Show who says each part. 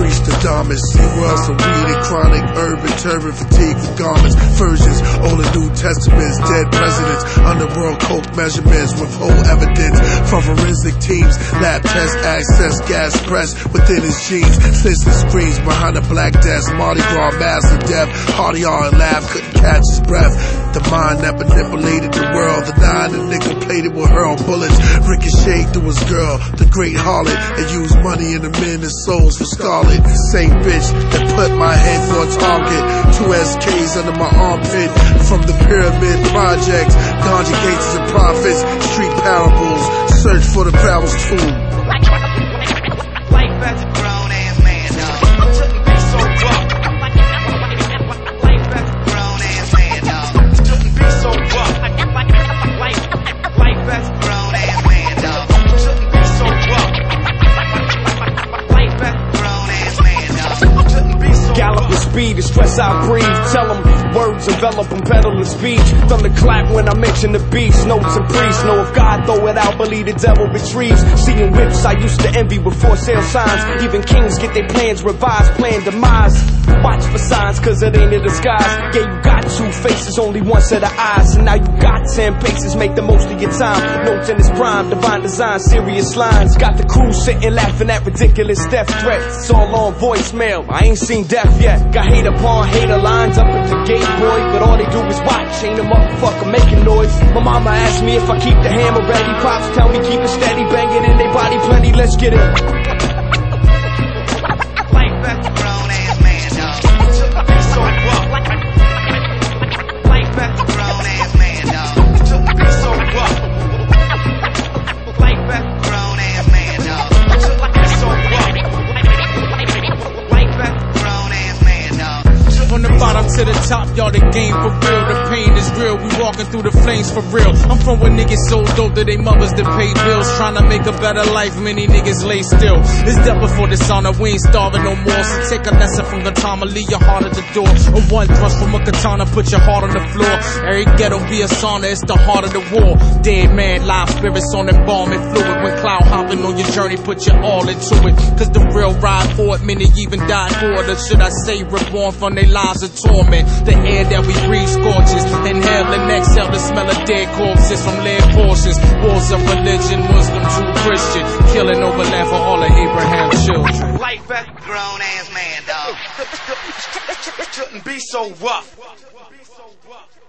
Speaker 1: reached the Damas. SeaWorld, some weed and chronic, urban, turban, fatigue for garments. Versions, Old and New Testaments, dead presidents, underworld coke measurements, withhold evidence from forensic teams. Lab test access, gas press within his jeans. Slits and screams behind a black desk. Mardi Gras, mass of death. Hardy R and laugh, couldn't catch his breath. The mind that manipulated the world. The nine and nickel plated with hurl bullets. Ricocheted through his girl, the great harlot, and used money in the men and souls for scarlet. Same bitch that put my head for a target. 2 SKs under my armpit. From the pyramid projects, ganja gators and prophets. Street parables, search for the barrel's tomb.
Speaker 2: Life as a grown ass man, dog. Shouldn't be so rough. Life as a grown ass man, dog. Shouldn't be so rough. Life as a grown ass man, dog. Shouldn't be so rough. Life as a grown ass man, dog. Shouldn't be so
Speaker 3: Gallop with speed, the stress I breathe. Tell them words envelop and pedal the speech. Thunderclap when I mention the beast. Notes and priests know if God throw it out, believe the devil retrieves. Seeing whips I used to envy with for sale signs. Even kings get their plans revised, plan demise. Watch for signs, cause it ain't a disguise. Yeah, you got 2 faces, only one set of eyes. And now you got 10 paces, make the most of your time. Notes in his prime, divine design, serious lines. Got the crew sitting laughing at ridiculous death threats. It's all on voicemail, I ain't seen death yet. Got hate upon hater lines up at the gate, boy. But all they do is watch, ain't a motherfucker making noise. My mama asked me if I keep the hammer ready. Pops tell me keep it steady, banging in they body plenty, let's get it.
Speaker 2: life as a grown ass man, dog. Shouldn't be so rough. Life as a grown ass man, dog. Shouldn't be so rough. Life as a grown ass man, dog. Shouldn't be so rough. Life as a grown ass man, dog.
Speaker 4: From the bottom to the top, y'all the game for real. The pain is real, we walking through the flames for real. I'm from where niggas so dope that they mothers that pay bills. Trying to make a better life, many niggas lay still. It's death before dishonor, we ain't starving no more. So take a lesson from Gautama, leave your heart at the door. Or one thrust from a katana, put your heart on the floor. Every ghetto be a sauna, it's the heart of the war. Dead man, live spirits on embalming fluid. When cloud hopping on your journey, put your all into it. Cause the real ride for it, many even died for it. Or should I say reborn from their lives of torment. The air that we breathe scorches. Inhale and exhale the smell of dead corpses from lead portions. Wars of religion, Muslim to Christian. Killing over land for all of Abraham's children.
Speaker 2: Life as a grown ass man, dog. Shouldn't be so rough.